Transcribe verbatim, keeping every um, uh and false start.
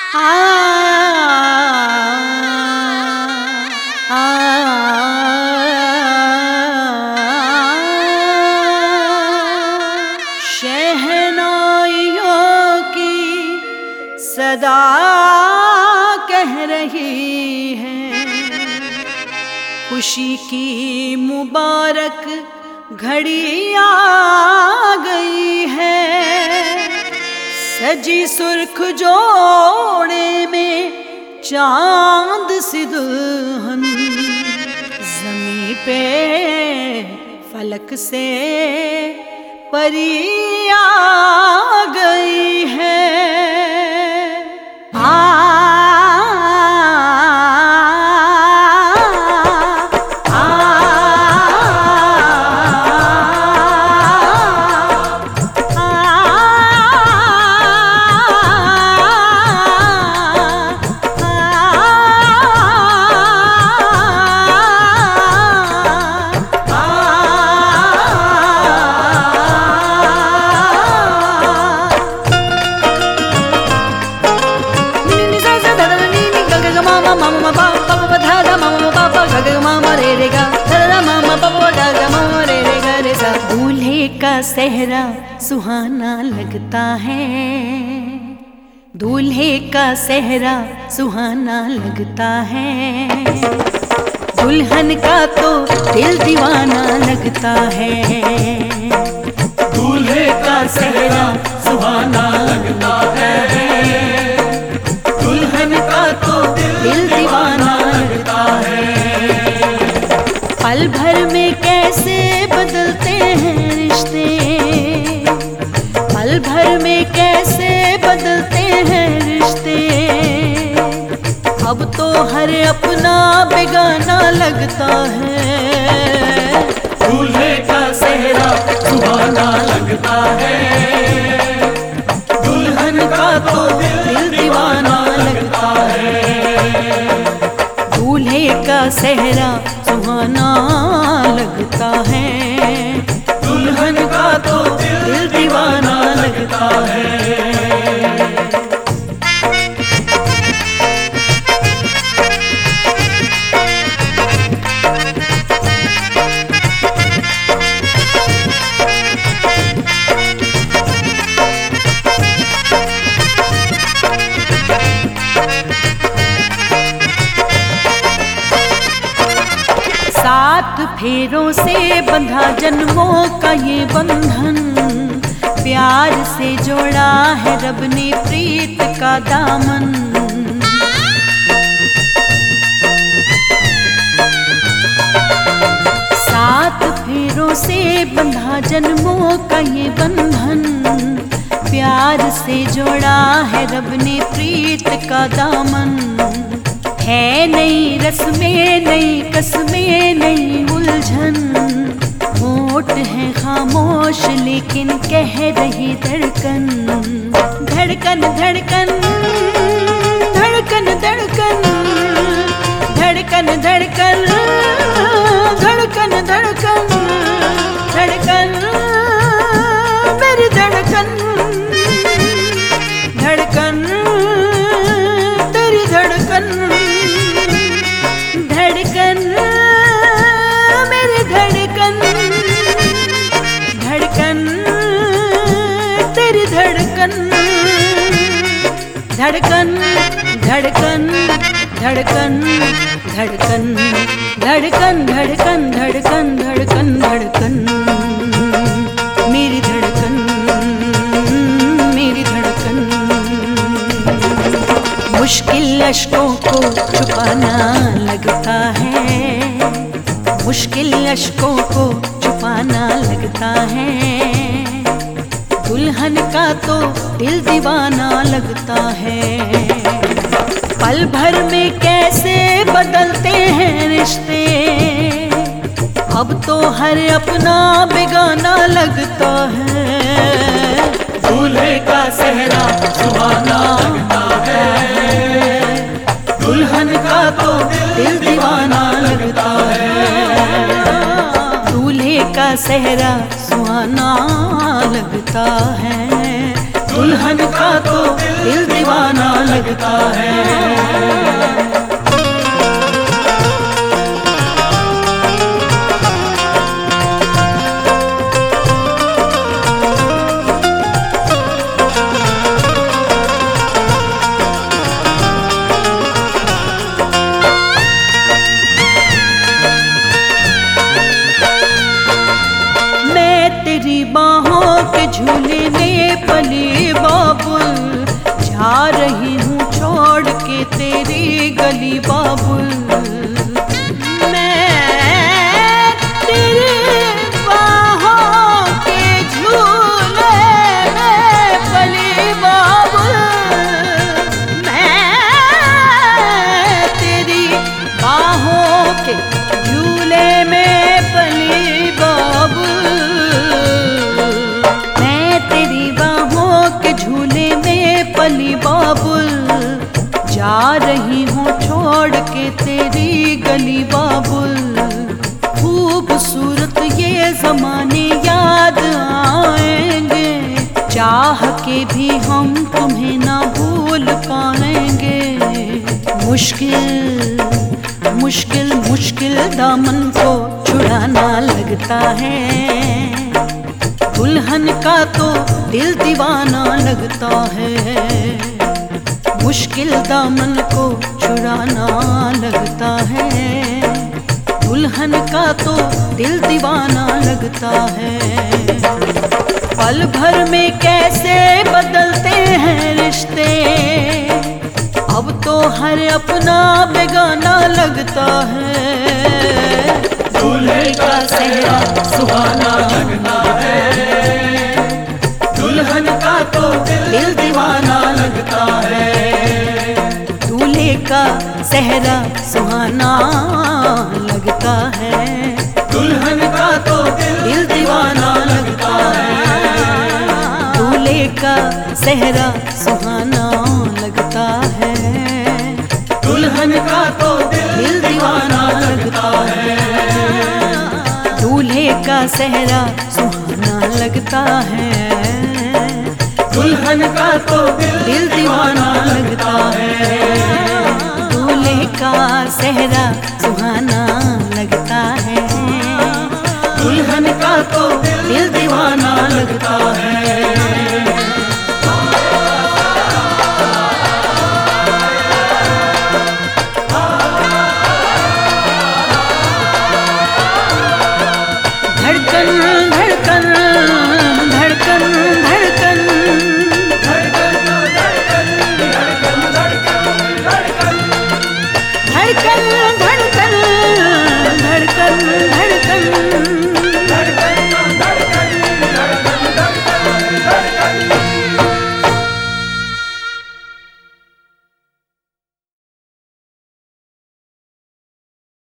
आ, आ, शहनाइयों की सदा कह रही है, खुशी की मुबारक घड़ी आ गई है। सजी सुर्ख जोड़े में चांद सी दुल्हन, ज़मीं पे फलक से परी आ गई है। आ दूल्हे का सेहरा सुहाना लगता है, दूल्हे का सेहरा सुहाना लगता है। दुल्हन का तो दिल दीवाना लगता है, दूल्हे का सेहरा सुहाना लगता है। दुल्हन का तो दिल दीवाना लगता है। पल भर में कैसे बदलते हैं रिश्ते, पल भर में कैसे बदलते हैं रिश्ते। अब तो हर अपना बेगाना लगता है, दूल्हे का सेहरा सुहाना लगता है। दुल्हन का तो दिल दीवाना लगता है। दूल्हे का सेहरा सुहाना लगता है, दुल्हन का तो दिल दीवाना लगता है। सात फेरों से बंधा जन्मों का ये बंधन, प्यार से जोड़ा है रब ने प्रीत का दामन। सात फेरों से बंधा जन्मों का ये बंधन, प्यार से जोड़ा है रब ने प्रीत का दामन। है नई रस्में नई कसमें नई उलझन, होठ है खामोश लेकिन कह रही धड़कन। धड़कन धड़कन धड़कन धड़कन धड़कन धड़कन धड़कन धड़कन धड़कन मेरी धड़कन। धड़कन तेरी धड़कन, धड़कन मेरी धड़कन। धड़कन तेरी धड़कन, धड़कन धड़कन धड़कन धड़कन धड़कन धड़कन धड़कन धड़कन धड़कन मेरी धड़कन मेरी धड़कन। मुश्किल अश्कों को छुपाना लगता है, मुश्किल अश्कों को छुपाना लगता है। दुल्हन का तो दिल दीवाना लगता है। पल भर में कैसे बदलते हैं रिश्ते, अब तो हर अपना बेगाना लगता है। दूल्हे का सेहरा सुहाना लगता है, दुल्हन का तो दिल दीवाना लगता है। दूल्हे का सेहरा सुहाना लगता है, दुल्हन का तो दिल दीवाना लगता है। लगता है। तेरी बाहों के झूले में पली बाबुल, जा रही हूँ छोड़ के तेरी गली बाबुल। मैं तेरी बाहों के झूले में पली बाबुल, मैं तेरी बाहों के झूले में पली बाबुल। पली बाबुल, जा रही हूँ छोड़ के तेरी गली बाबुल। खूबसूरत ये जमाने याद आएंगे, चाह के भी हम तुम्हें ना भूल पाएंगे। मुश्किल मुश्किल मुश्किल दामन को छुड़ाना लगता है, दुल्हन का तो दिल दीवाना लगता है। मुश्किल दामन को छुड़ाना लगता है, दुल्हन का तो दिल दीवाना लगता है। पल भर में कैसे बदलते हैं रिश्ते, अब तो हर अपना बेगाना लगता है। दूल्हे का सेहरा सुहाना लगता है, दुल्हन का तो दिल दीवाना लगता है। दूल्हे का सेहरा सुहाना लगता है, दुल्हन का तो दिल दीवाना लगता है। दूल्हे का सेहरा सुहाना लगता है, दुल्हन का तो दिल दीवाना लगता है। दूल्हे का सेहरा सुहाना लगता है, दुल्हन का तो दिल दीवाना लगता है। दूल्हे का सेहरा सुहाना लगता है, दुल्हन का तो दिल दीवाना लगता है। धड़कन धड़कन